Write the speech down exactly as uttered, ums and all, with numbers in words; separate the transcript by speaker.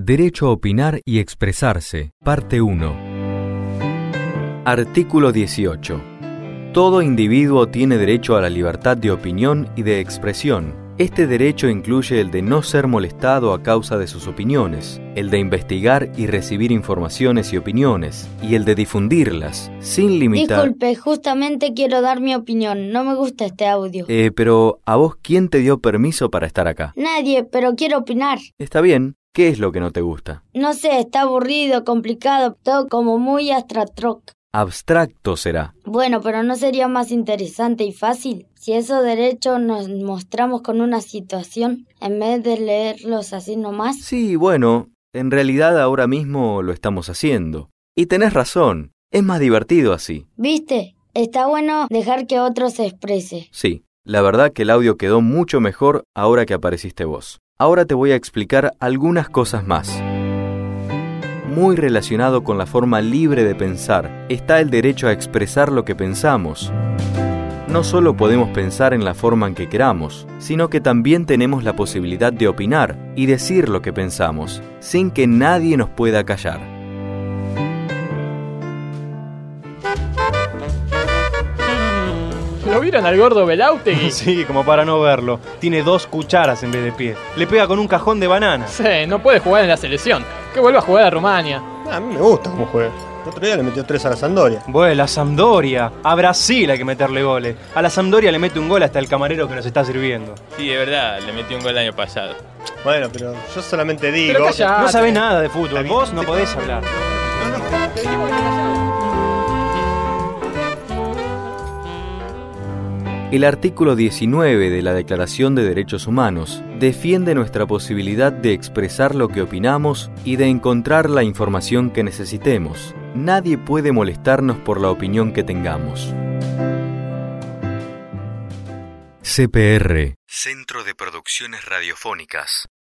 Speaker 1: Derecho a opinar y expresarse, parte uno. Artículo dieciocho. Todo individuo tiene derecho a la libertad de opinión y de expresión. Este derecho incluye el de no ser molestado a causa de sus opiniones, el de investigar y recibir informaciones y opiniones, y el de difundirlas, sin limitar...
Speaker 2: Disculpe, justamente quiero dar mi opinión. No me gusta este audio.
Speaker 1: Eh, pero, ¿a vos quién te dio permiso para estar acá?
Speaker 2: Nadie, pero quiero opinar.
Speaker 1: Está bien. ¿Qué es lo que no te gusta?
Speaker 2: No sé, está aburrido, complicado, todo como muy abstracto.
Speaker 1: Abstracto será.
Speaker 2: Bueno, pero ¿no sería más interesante y fácil si esos derechos nos mostramos con una situación en vez de leerlos así nomás?
Speaker 1: Sí, bueno, en realidad ahora mismo lo estamos haciendo. Y tenés razón, es más divertido así.
Speaker 2: ¿Viste? Está bueno dejar que otro se exprese.
Speaker 1: Sí, la verdad que el audio quedó mucho mejor ahora que apareciste vos. Ahora te voy a explicar algunas cosas más. Muy relacionado con la forma libre de pensar, está el derecho a expresar lo que pensamos. No solo podemos pensar en la forma en que queramos, sino que también tenemos la posibilidad de opinar y decir lo que pensamos, sin que nadie nos pueda callar.
Speaker 3: ¿Lo vieron al gordo Belautegui?
Speaker 4: Sí, como para no verlo. Tiene dos cucharas en vez de pie. Le pega con un cajón de banana.
Speaker 3: Sí, no puede jugar en la selección. Que vuelva a jugar a Rumania.
Speaker 5: A mí me gusta cómo juega. El otro día le metió tres a la Sampdoria.
Speaker 4: Bueno, la Sampdoria. A Brasil hay que meterle goles. A la Sampdoria le mete un gol hasta el camarero que nos está sirviendo.
Speaker 6: Sí, de verdad, le metió un gol el año pasado.
Speaker 5: Bueno, pero yo solamente digo...
Speaker 3: Pero callate.
Speaker 4: No sabés nada de fútbol. Vos no podés hablar.
Speaker 5: No, no, te digo...
Speaker 1: El artículo diecinueve de la Declaración de Derechos Humanos defiende nuestra posibilidad de expresar lo que opinamos y de encontrar la información que necesitemos. Nadie puede molestarnos por la opinión que tengamos. C P R, Centro de Producciones Radiofónicas.